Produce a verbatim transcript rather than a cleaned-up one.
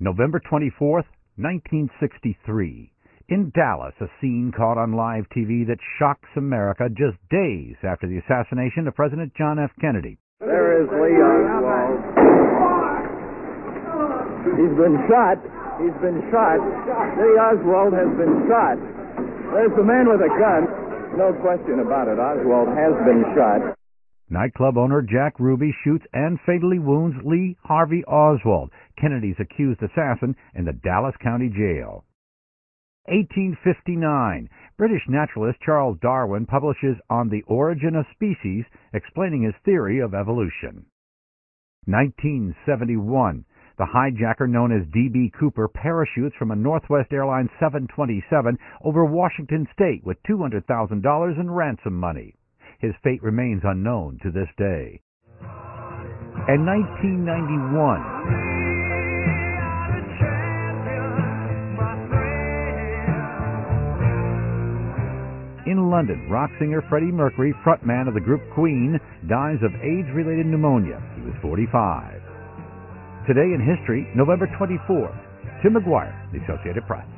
November twenty-fourth, nineteen sixty-three. In Dallas, a scene caught on live T V that shocks America just days after the assassination of President John F. Kennedy. There is Lee Oswald. He's been shot. He's been shot. Lee Oswald has been shot. There's the man with a gun. No question about it. Oswald has been shot. Nightclub owner Jack Ruby shoots and fatally wounds Lee Harvey Oswald, Kennedy's accused assassin, in the Dallas County Jail. eighteen fifty-nine. British naturalist Charles Darwin publishes On the Origin of Species, explaining his theory of evolution. nineteen seventy-one. The hijacker known as D B Cooper parachutes from a Northwest Airlines seven twenty-seven over Washington State with two hundred thousand dollars in ransom money. His fate remains unknown to this day. In nineteen ninety-one, in London, rock singer Freddie Mercury, frontman of the group Queen, dies of AIDS-related pneumonia. He was forty-five. Today in history, November twenty-fourth. Tim McGuire, The Associated Press.